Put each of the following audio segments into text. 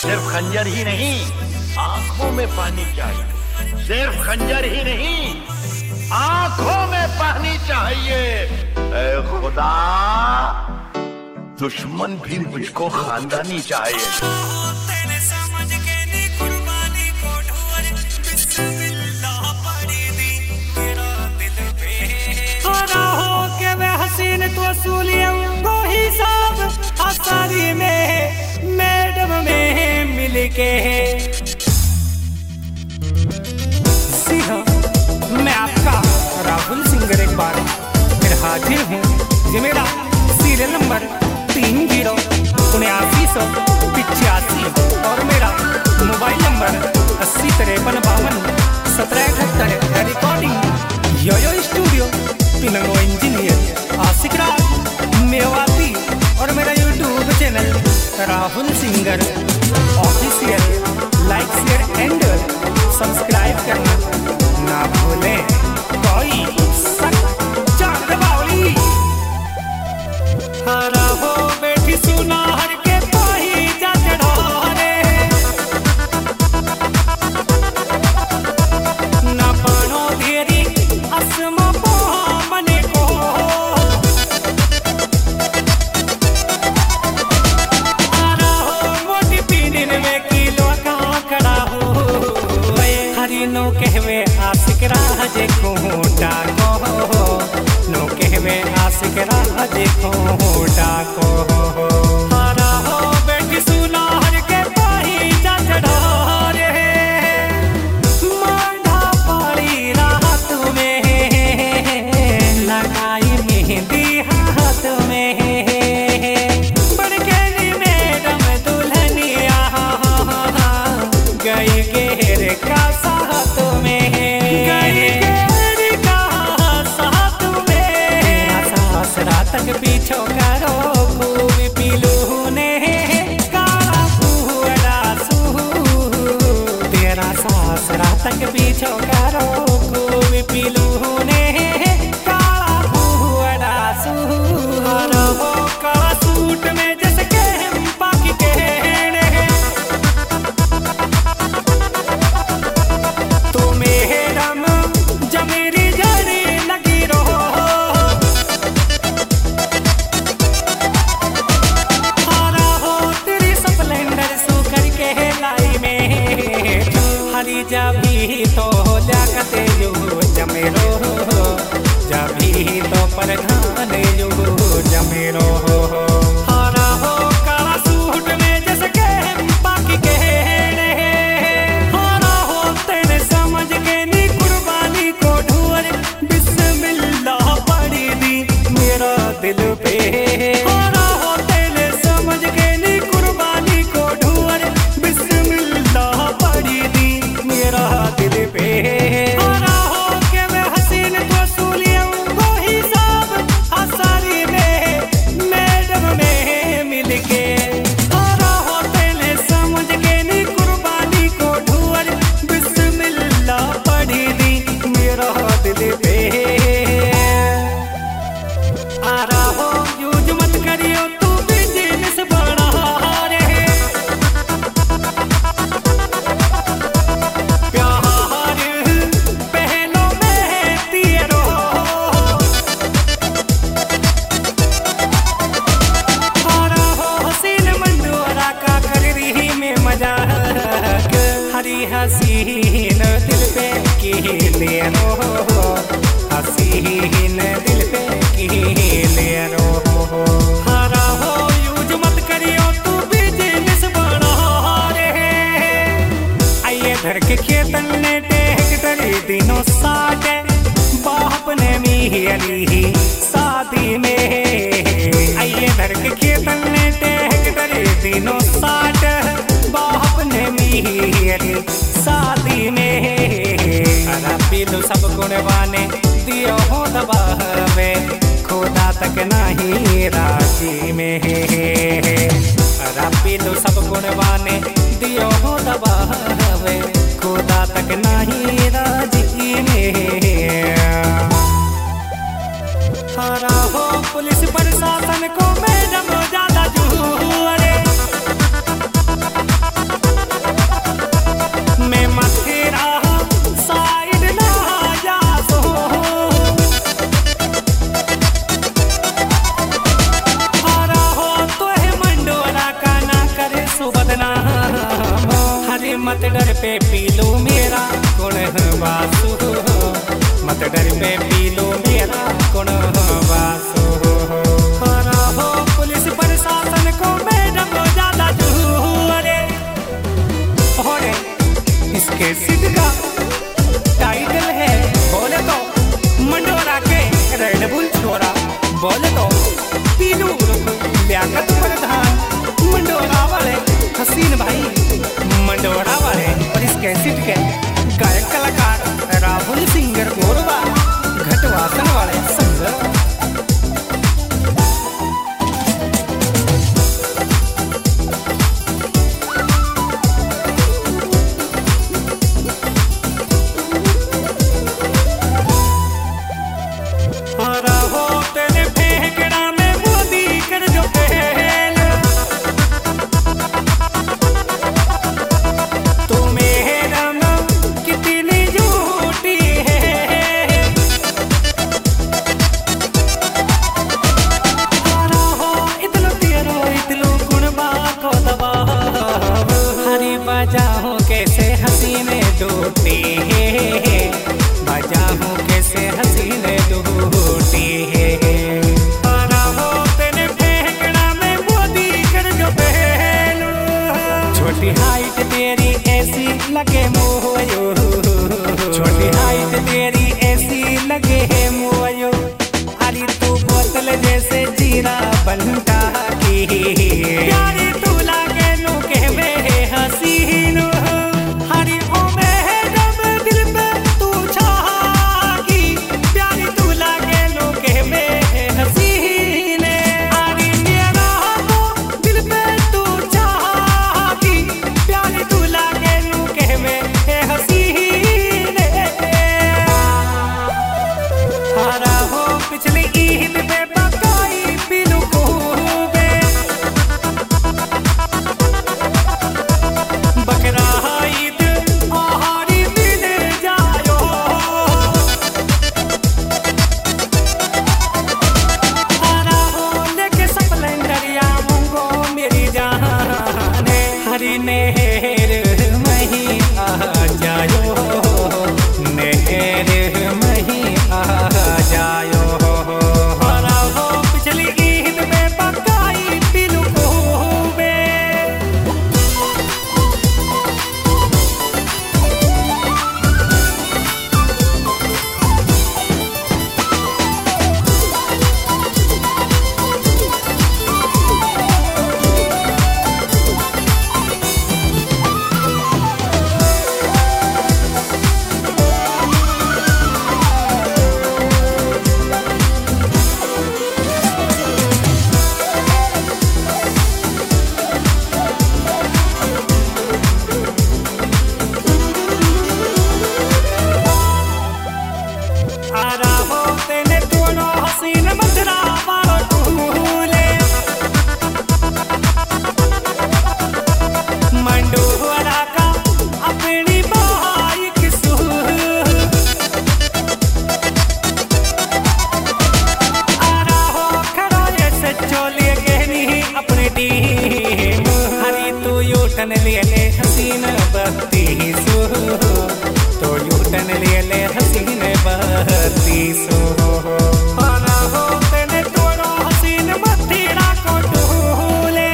सिर्फ खंजर ही नहीं, आंखों में पानी चाहिए। सिर्फ खंजर ही नहीं, आंखों में पानी चाहिए। ऐ खुदा, दुश्मन भी मुझको खानदानी चाहिए। तो असूलियों ही सब आसारी में मैडम में मिल के। जी हाँ, मैं आपका राहुल सिंगर एक बार फिर हाजिर हूँ। ये मेरा सीरियल नंबर 307985 और मेरा mobile number 8053521778। Recording Yo studio पिनंगो इंजीनियर आशिक राज मेवाती और मेरा YouTube channel Rahul singer official. Like share and subscribe करना ना भूलें। कोई चांद बावली हरा हो बैठी सुना हर के पाही जा चढ़ाने ना पानो देरी असमा मने को। नो कहवे आशिक राज कोटा को, नो कहवे आशिक राज कोटा को। हरा हो बेटी सुना हर के पाही जा चढ़ा रे मांधा पाड़ी रात में लगाई मेहंदी हाथ में। बड़केली मैडम दुल्हनिया गई घेर का तक पीछो करो खूब पीलू ने काला कुहड़ा सू। तेरा सासरा तक पीछो करो खूब पीलू ने काला कुहड़ा सू। हो काला सूट में जैसे के बाकी कहने तो मैडम जमेरी जड़ी लगी रहो। जभी तो जाकते जो जमेरो, जभी तो परघान जो जमेरो। हरा हो काला सूट में जैसे के बाकी कहने। हरा हो तेरे समझ के नी कुर्बानी को ढूंढ बिस्मिल्लाह पड़ी दी मेरा दिल पे। हरा हो तेरे समझ के नी कुर्बानी को ढूंढ बिस्मिल्लाह पड़ी दी मेरा दिल पे। हरा हो के मैं हसीन तो असूलियों को ही सब आसारी में मैडम में मिल के। हरा हो तेरे समझ के नी कुर्बानी को ढूंढ बिस्मिल्लाह पड़ी दी मेरा दिल पे। हरा हो यूज मत करियो तू बिजनेस बड़ा रे। हरी हसीन दिल पे की लियो, हसीन दिल पे की लियो। हरा हो यूज मत करियो तू बिजनेस बड़ा रे। आइए घर के खेतन ने टेक तरी दिनों साटे बाप ने मिली शादी में। आइए घर के खेतन ने टेक तरी दिनों साट बाप ने मिली शादी में। पीलू सब गुणवाने दियो हो दबावे खुदा तक नहीं राजी में। पीलू सब गुणवाने दियो हो दबावे खुदा तक नहीं राजी में। हरा हो पुलिस प्रशासन को मैडम ज्यादा जुए। मत डर पे पी लो मेरा गुण वासु, मत डर पे पी लो मेरा गुण वासु। हो पुलिस प्रशासन को मैडम ज्यादा अरे और इसके सिद्ध का टाइटल है बोले तो मंडोरा के रेड बुल छोरा, बोले तो पीलू लियाकत प्रधान मंडोरा वाले हसीन भाई मंडोरा वाले। और इस कैसेट के गायक कलाकार राहुल सिंगर गोरवा घटवासन वाले संग। बजाऊं कैसे हसीने डूटी है, बजाऊं कैसे हसीने डूटी है। तेरे फेंकना में मोदी कर जो पहलू, छोटी हाइट तेरी ऐसी लगे मोयो, छोटी हाइट तेरी ऐसी लगे मोयो। अरे तू बोतल जैसे जीरा बनता की प्यारी तू लागे नु के में हसीन। हरी ओ मैडम दिल पे तू छागी, प्यारी तू लागे नु के में हसीन। हरी मेरा दिल पे तू छागी, प्यारी तू लागे नु के में हसीन। हरा हो पिछली ईद पे पकाई पीलू खूबे, बकरा ईद आहारी मिल जायो। हरा हो लेके स्प्लेंडरिया मुंगो मेरी जाने, हरी नहर मही आ जायो, नहर मही आ जायो। हरा हो पिछली ईद में पकाई पीलू खूबे। आरा हो तेने तोड़ो हसीन मथुरा वालो टूले, मंडोरा का अपनी भाई किसू। आरा हो खड़ा ऐसे चोले गहनी अपनी टीम, हरी तू यूटन ले ले हसीन बत्ती सो, तो यूटन ले ले हसीन बत्ती सो। आना हो तेने तोड़ो हसीन मथुरा को टूले।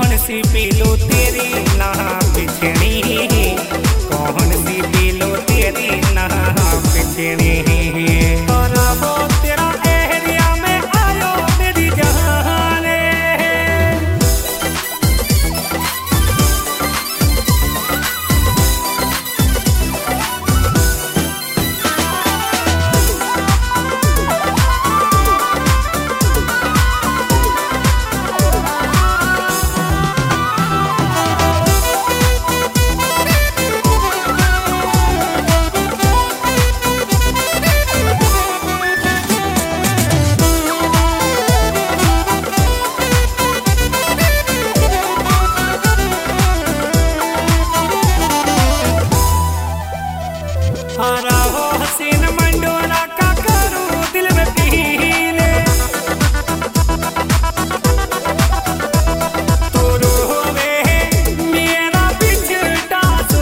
कौन सी पीलू तेरी ना बिछड़ी, कौन सी पीलू तेरी ना बिछड़ी। और वो तेरा एरिया में आयो मेरी जान रे। हरा हो हसीन मंडोरा का करूं दिल में पीले, तोरो होवे मेरा बिछड़ा सो।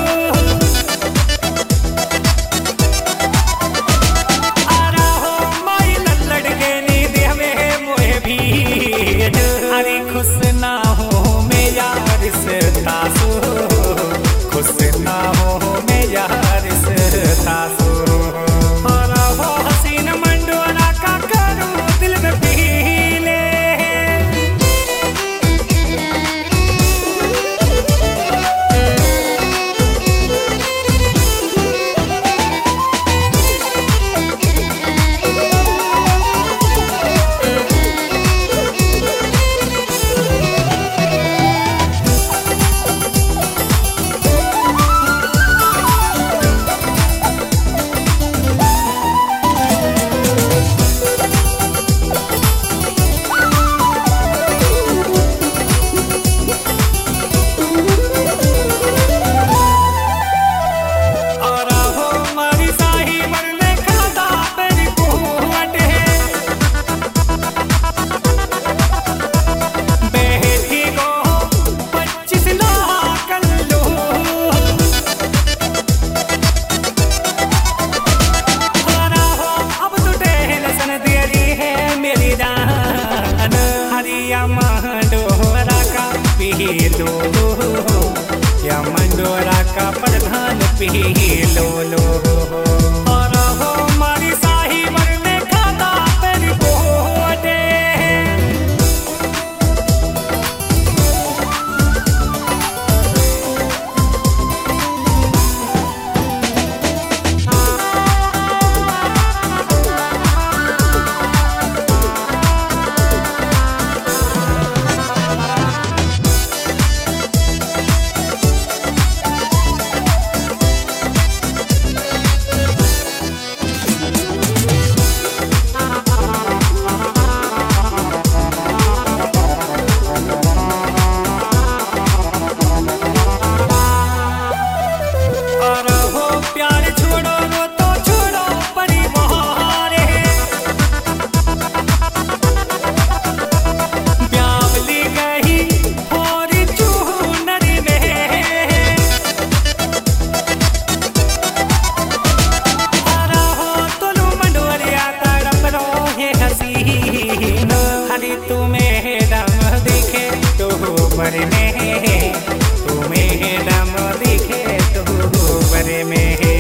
हरा हो माई लल्लड़ के नी देह में मोहे भी, अरे खुश ना हो मैं यार से तासो, खुश ना हो मैं यार से तासो। और वो हसीन मंडोरा का करूं दिल में पीले। पीलो या मंडोरा का प्रधान पीलो लो। और हो मारी शाही मरने खाता तेरी बोटे। तुम्हें दम दिखे तो बरे में